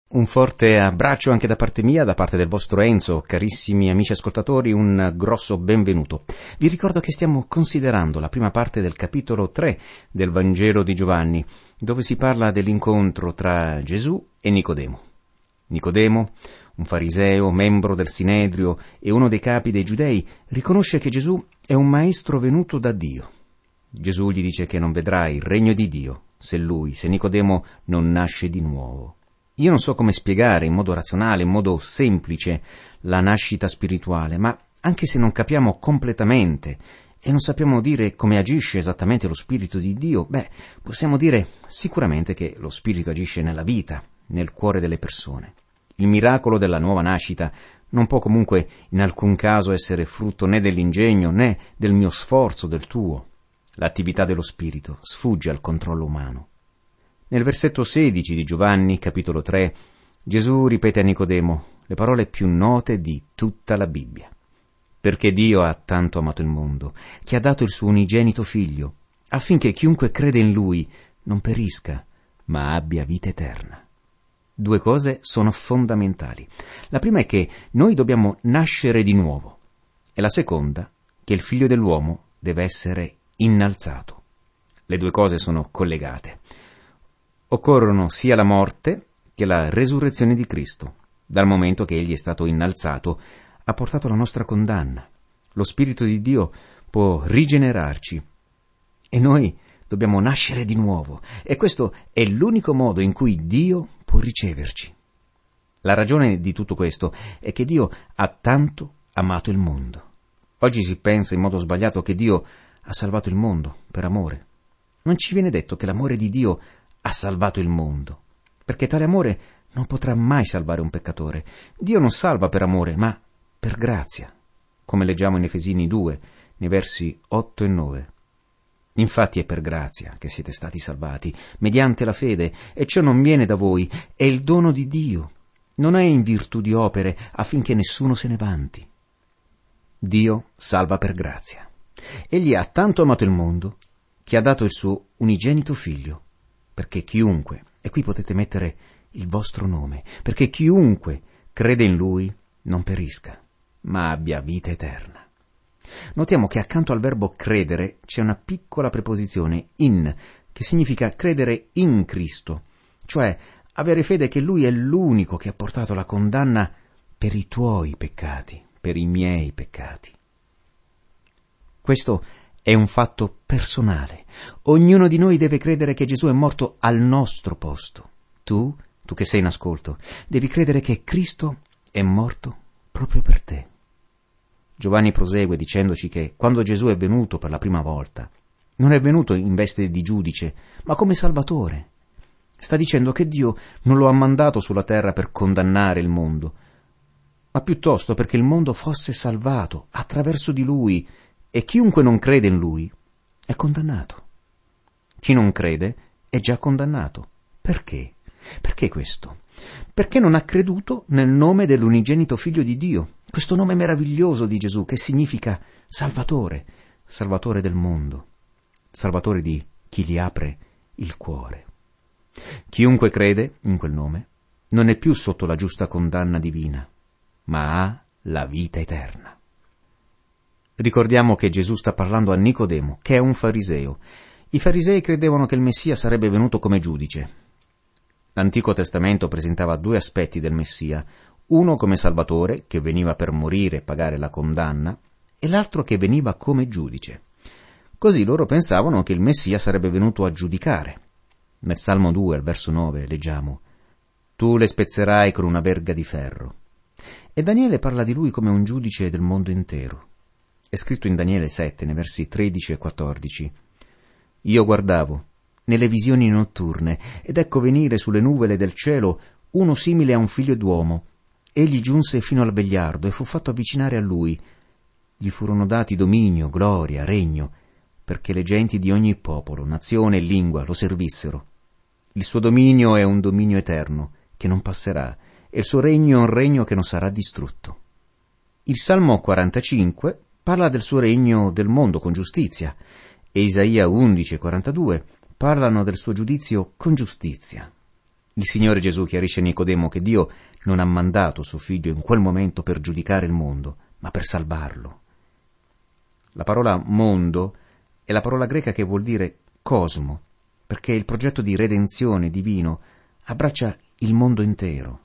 Un forte abbraccio anche da parte mia, da parte del vostro Enzo, carissimi amici ascoltatori, un grosso benvenuto. Vi ricordo che stiamo considerando la prima parte del capitolo 3 del Vangelo di Giovanni, dove si parla dell'incontro tra Gesù e Nicodemo. Nicodemo, un fariseo, membro del Sinedrio e uno dei capi dei Giudei, riconosce che Gesù è un maestro venuto da Dio. Gesù gli dice che non vedrà il regno di Dio se Nicodemo non nasce di nuovo. Io non so come spiegare in modo razionale, in modo semplice, la nascita spirituale, ma anche se non capiamo completamente e non sappiamo dire come agisce esattamente lo Spirito di Dio, possiamo dire sicuramente che lo Spirito agisce nella vita, nel cuore delle persone. Il miracolo della nuova nascita non può comunque in alcun caso essere frutto né dell'ingegno né del mio sforzo, del tuo. L'attività dello Spirito sfugge al controllo umano. Nel versetto 16 di Giovanni, capitolo 3, Gesù ripete a Nicodemo le parole più note di tutta la Bibbia. Perché Dio ha tanto amato il mondo, che ha dato il suo unigenito Figlio, affinché chiunque crede in Lui non perisca, ma abbia vita eterna. Due cose sono fondamentali. La prima è che noi dobbiamo nascere di nuovo, e la seconda, che il Figlio dell'uomo deve essere innalzato. Le due cose sono collegate. Occorrono sia la morte che la resurrezione di Cristo. Dal momento che Egli è stato innalzato, ha portato la nostra condanna. Lo Spirito di Dio può rigenerarci e noi dobbiamo nascere di nuovo. E questo è l'unico modo in cui Dio può riceverci. La ragione di tutto questo è che Dio ha tanto amato il mondo. Oggi si pensa in modo sbagliato che Dio ha salvato il mondo per amore. Non ci viene detto che l'amore di Dio ha salvato il mondo, perché tale amore non potrà mai salvare un peccatore. Dio non salva per amore, ma per grazia, come leggiamo in Efesini 2, nei versi 8 e 9. Infatti è per grazia che siete stati salvati, mediante la fede, e ciò non viene da voi, è il dono di Dio, non è in virtù di opere, affinché nessuno se ne vanti. Dio salva per grazia. Egli ha tanto amato il mondo, che ha dato il suo unigenito Figlio, perché chiunque, e qui potete mettere il vostro nome, perché chiunque crede in Lui non perisca, ma abbia vita eterna. Notiamo che accanto al verbo credere c'è una piccola preposizione in, che significa credere in Cristo, cioè avere fede che Lui è l'unico che ha portato la condanna per i tuoi peccati, per i miei peccati. Questo è un fatto personale. Ognuno di noi deve credere che Gesù è morto al nostro posto. Tu che sei in ascolto, devi credere che Cristo è morto proprio per te. Giovanni prosegue dicendoci che quando Gesù è venuto per la prima volta, non è venuto in veste di giudice, ma come Salvatore. Sta dicendo che Dio non lo ha mandato sulla terra per condannare il mondo, ma piuttosto perché il mondo fosse salvato attraverso di Lui, e chiunque non crede in Lui è condannato. Chi non crede è già condannato. Perché? Perché questo? Perché non ha creduto nel nome dell'unigenito Figlio di Dio, questo nome meraviglioso di Gesù che significa Salvatore, Salvatore del mondo, Salvatore di chi gli apre il cuore. Chiunque crede in quel nome non è più sotto la giusta condanna divina, ma ha la vita eterna. Ricordiamo che Gesù sta parlando a Nicodemo, che è un fariseo. I farisei credevano che il Messia sarebbe venuto come giudice. L'Antico Testamento presentava due aspetti del Messia, uno come Salvatore, che veniva per morire e pagare la condanna, e l'altro che veniva come giudice. Così loro pensavano che il Messia sarebbe venuto a giudicare. Nel Salmo 2, al verso 9, leggiamo: «Tu le spezzerai con una verga di ferro». E Daniele parla di lui come un giudice del mondo intero. È scritto in Daniele 7, nei versi 13 e 14. «Io guardavo nelle visioni notturne, ed ecco venire sulle nuvole del cielo uno simile a un figlio d'uomo. Egli giunse fino al vegliardo e fu fatto avvicinare a lui. Gli furono dati dominio, gloria, regno, perché le genti di ogni popolo, nazione e lingua lo servissero. Il suo dominio è un dominio eterno, che non passerà, e il suo regno è un regno che non sarà distrutto». Il Salmo 45 parla del suo regno del mondo con giustizia, e Isaia 11 e 42 parlano del suo giudizio con giustizia. Il Signore Gesù chiarisce a Nicodemo che Dio non ha mandato suo figlio in quel momento per giudicare il mondo, ma per salvarlo. La parola mondo è la parola greca che vuol dire cosmo, perché il progetto di redenzione divino abbraccia il mondo intero.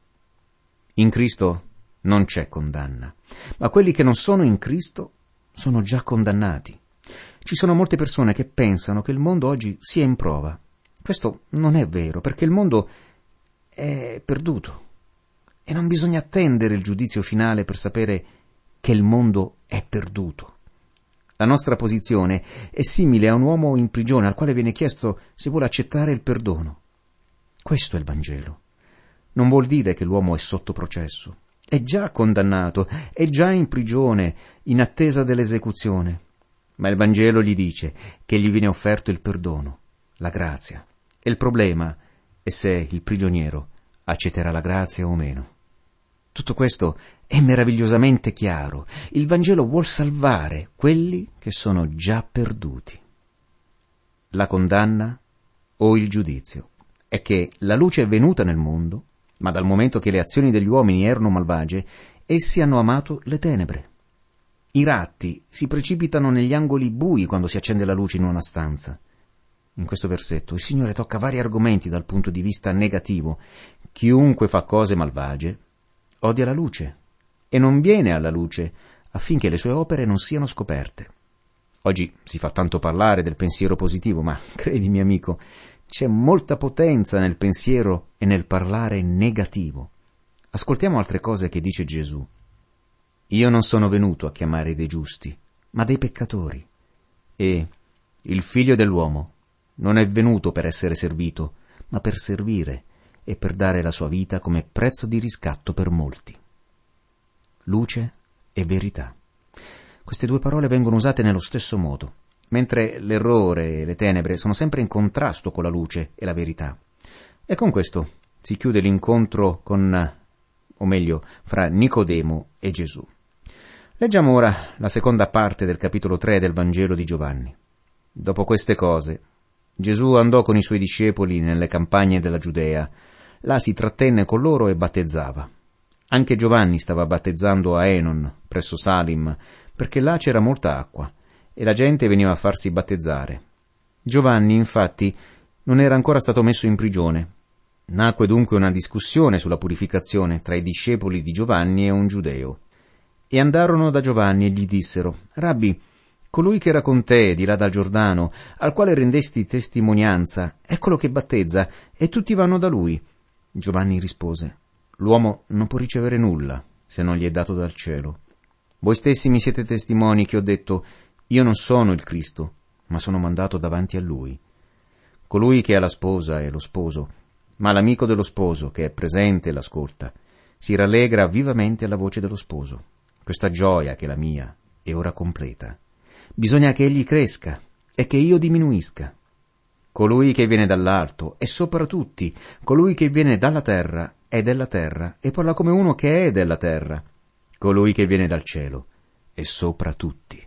In Cristo non c'è condanna, ma quelli che non sono in Cristo sono già condannati. Ci sono molte persone che pensano che il mondo oggi sia in prova. Questo non è vero, perché il mondo è perduto e non bisogna attendere il giudizio finale per sapere che il mondo è perduto. La nostra posizione è simile a un uomo in prigione al quale viene chiesto se vuole accettare il perdono. Questo è il Vangelo. Non vuol dire che l'uomo è sotto processo. È già condannato, è già in prigione, in attesa dell'esecuzione. Ma il Vangelo gli dice che gli viene offerto il perdono, la grazia. E il problema è se il prigioniero accetterà la grazia o meno. Tutto questo è meravigliosamente chiaro. Il Vangelo vuol salvare quelli che sono già perduti. La condanna o il giudizio è che la luce è venuta nel mondo, ma dal momento che le azioni degli uomini erano malvagie, essi hanno amato le tenebre. I ratti si precipitano negli angoli bui quando si accende la luce in una stanza. In questo versetto il Signore tocca vari argomenti dal punto di vista negativo. Chiunque fa cose malvagie odia la luce e non viene alla luce affinché le sue opere non siano scoperte. Oggi si fa tanto parlare del pensiero positivo, ma credimi amico, c'è molta potenza nel pensiero e nel parlare negativo. Ascoltiamo altre cose che dice Gesù. Io non sono venuto a chiamare dei giusti, ma dei peccatori. E il Figlio dell'uomo non è venuto per essere servito, ma per servire e per dare la sua vita come prezzo di riscatto per molti. Luce e verità. Queste due parole vengono usate nello stesso modo, mentre l'errore e le tenebre sono sempre in contrasto con la luce e la verità. E con questo si chiude l'incontro fra Nicodemo e Gesù. Leggiamo ora la seconda parte del capitolo 3 del Vangelo di Giovanni. Dopo queste cose, Gesù andò con i suoi discepoli nelle campagne della Giudea. Là si trattenne con loro e battezzava. Anche Giovanni stava battezzando a Enon, presso Salim, perché là c'era molta acqua, e la gente veniva a farsi battezzare. Giovanni, infatti, non era ancora stato messo in prigione. Nacque dunque una discussione sulla purificazione tra i discepoli di Giovanni e un giudeo. E andarono da Giovanni e gli dissero: Rabbi, colui che era con te di là dal Giordano, al quale rendesti testimonianza, eccolo che battezza, e tutti vanno da lui. Giovanni rispose: L'uomo non può ricevere nulla se non gli è dato dal cielo. Voi stessi mi siete testimoni che ho detto: io non sono il Cristo, ma sono mandato davanti a lui. Colui che ha la sposa è lo sposo, ma l'amico dello sposo, che è presente e l'ascolta, si rallegra vivamente alla voce dello sposo. Questa gioia, che è la mia, è ora completa. Bisogna che egli cresca e che io diminuisca. Colui che viene dall'alto è sopra tutti, colui che viene dalla terra è della terra e parla come uno che è della terra. Colui che viene dal cielo è sopra tutti.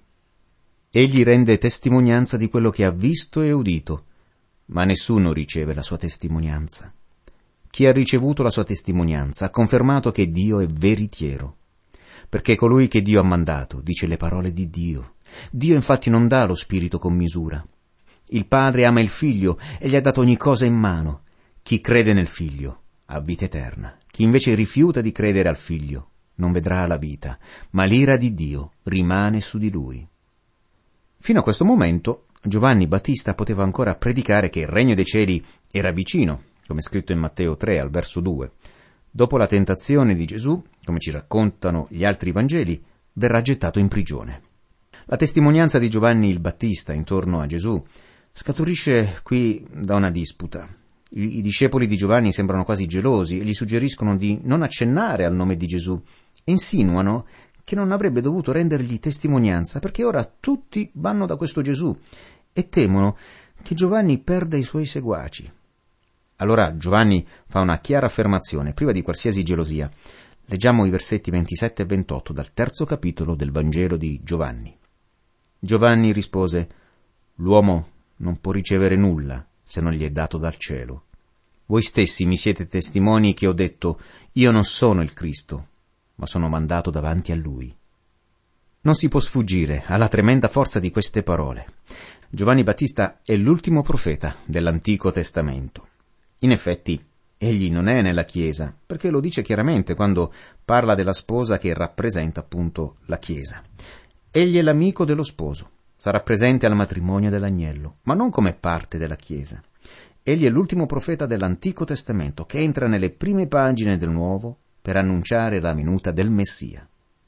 Egli rende testimonianza di quello che ha visto e udito, ma nessuno riceve la sua testimonianza. Chi ha ricevuto la sua testimonianza ha confermato che Dio è veritiero, perché colui che Dio ha mandato dice le parole di Dio. Dio infatti non dà lo Spirito con misura. Il Padre ama il Figlio e gli ha dato ogni cosa in mano. Chi crede nel Figlio ha vita eterna. Chi invece rifiuta di credere al Figlio non vedrà la vita, ma l'ira di Dio rimane su di lui. Fino a questo momento Giovanni Battista poteva ancora predicare che il regno dei cieli era vicino, come scritto in Matteo 3 al verso 2. Dopo la tentazione di Gesù, come ci raccontano gli altri Vangeli, verrà gettato in prigione. La testimonianza di Giovanni il Battista intorno a Gesù scaturisce qui da una disputa. I discepoli di Giovanni sembrano quasi gelosi e gli suggeriscono di non accennare al nome di Gesù. Insinuano che non avrebbe dovuto rendergli testimonianza perché ora tutti vanno da questo Gesù e temono che Giovanni perda i suoi seguaci. Allora Giovanni fa una chiara affermazione, priva di qualsiasi gelosia. Leggiamo i versetti 27 e 28 dal terzo capitolo del Vangelo di Giovanni. Giovanni rispose: L'uomo non può ricevere nulla se non gli è dato dal cielo. Voi stessi mi siete testimoni che ho detto: io non sono il Cristo, ma sono mandato davanti a Lui. Non si può sfuggire alla tremenda forza di queste parole. Giovanni Battista è l'ultimo profeta dell'Antico Testamento. In effetti, egli non è nella Chiesa, perché lo dice chiaramente quando parla della sposa che rappresenta appunto la Chiesa. Egli è l'amico dello sposo, sarà presente al matrimonio dell'agnello, ma non come parte della Chiesa. Egli è l'ultimo profeta dell'Antico Testamento che entra nelle prime pagine del Nuovo per annunciare la venuta del Messia.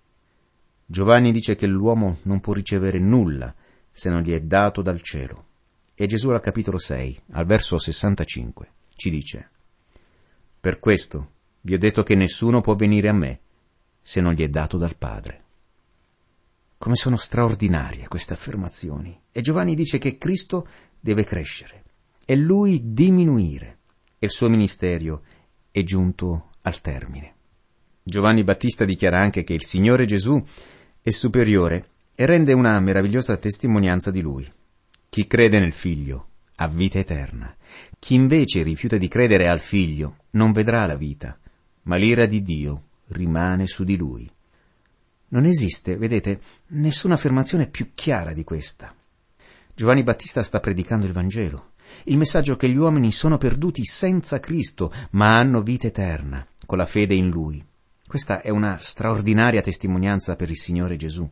Giovanni dice che l'uomo non può ricevere nulla se non gli è dato dal cielo. E Gesù al capitolo 6, al verso 65, ci dice: per questo vi ho detto che nessuno può venire a me se non gli è dato dal Padre. Come sono straordinarie queste affermazioni. E Giovanni dice che Cristo deve crescere e lui diminuire, e il suo ministero è giunto al termine. Giovanni Battista dichiara anche che il Signore Gesù è superiore e rende una meravigliosa testimonianza di Lui. Chi crede nel Figlio ha vita eterna. Chi invece rifiuta di credere al Figlio non vedrà la vita, ma l'ira di Dio rimane su di lui. Non esiste, vedete, nessuna affermazione più chiara di questa. Giovanni Battista sta predicando il Vangelo, il messaggio che gli uomini sono perduti senza Cristo, ma hanno vita eterna, con la fede in Lui. Questa è una straordinaria testimonianza per il Signore Gesù.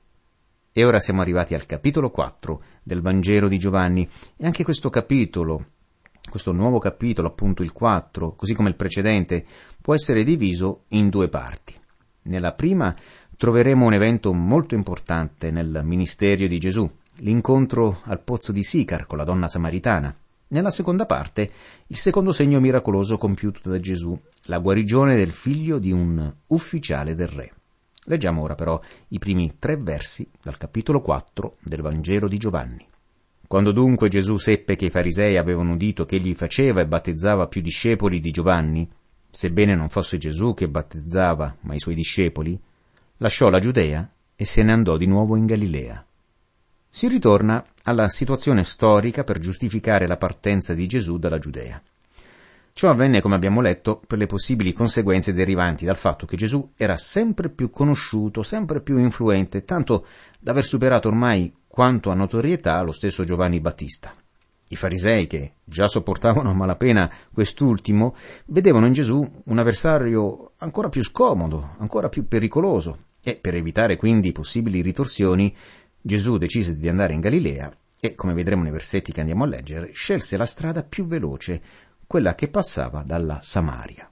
E ora siamo arrivati al capitolo 4 del Vangelo di Giovanni, e anche questo capitolo, questo nuovo capitolo, appunto il 4, così come il precedente, può essere diviso in due parti. Nella prima troveremo un evento molto importante nel ministero di Gesù, l'incontro al pozzo di Sicar con la donna samaritana. Nella seconda parte, il secondo segno miracoloso compiuto da Gesù, la guarigione del figlio di un ufficiale del re. Leggiamo ora però i primi 3 versi dal capitolo 4 del Vangelo di Giovanni. Quando dunque Gesù seppe che i farisei avevano udito che egli faceva e battezzava più discepoli di Giovanni, sebbene non fosse Gesù che battezzava, ma i suoi discepoli, lasciò la Giudea e se ne andò di nuovo in Galilea. Si ritorna alla situazione storica per giustificare la partenza di Gesù dalla Giudea. Ciò avvenne, come abbiamo letto, per le possibili conseguenze derivanti dal fatto che Gesù era sempre più conosciuto, sempre più influente, tanto da aver superato ormai quanto a notorietà lo stesso Giovanni Battista. I farisei, che già sopportavano a malapena quest'ultimo, vedevano in Gesù un avversario ancora più scomodo, ancora più pericoloso, e per evitare quindi possibili ritorsioni, Gesù decise di andare in Galilea e, come vedremo nei versetti che andiamo a leggere, scelse la strada più veloce, quella che passava dalla Samaria.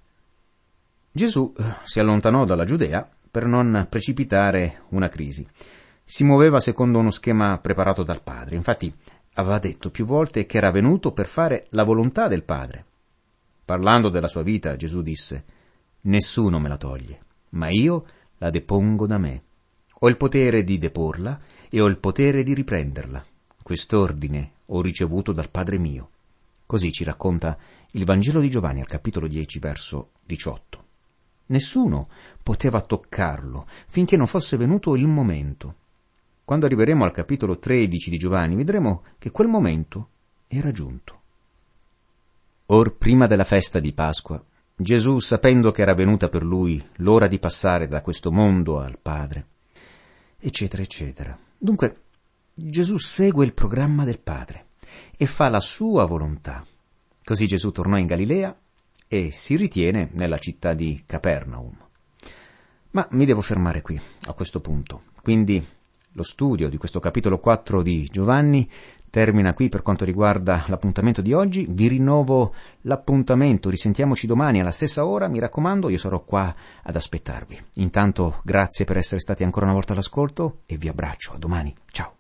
Gesù si allontanò dalla Giudea per non precipitare una crisi. Si muoveva secondo uno schema preparato dal Padre. Infatti aveva detto più volte che era venuto per fare la volontà del Padre. Parlando della sua vita, Gesù disse: «Nessuno me la toglie, ma io la depongo da me. Ho il potere di deporla e ho il potere di riprenderla. Quest'ordine ho ricevuto dal Padre mio». Così ci racconta il Vangelo di Giovanni al capitolo 10, verso 18. Nessuno poteva toccarlo finché non fosse venuto il momento. Quando arriveremo al capitolo 13 di Giovanni, vedremo che quel momento era giunto. Or prima della festa di Pasqua, Gesù, sapendo che era venuta per lui l'ora di passare da questo mondo al Padre, eccetera, eccetera. Dunque, Gesù segue il programma del Padre e fa la sua volontà. Così Gesù tornò in Galilea e si ritiene nella città di Capernaum. Ma mi devo fermare qui, a questo punto. Quindi lo studio di questo capitolo 4 di Giovanni termina qui per quanto riguarda l'appuntamento di oggi. Vi rinnovo l'appuntamento, risentiamoci domani alla stessa ora, mi raccomando, io sarò qua ad aspettarvi. Intanto grazie per essere stati ancora una volta all'ascolto e vi abbraccio, a domani, ciao!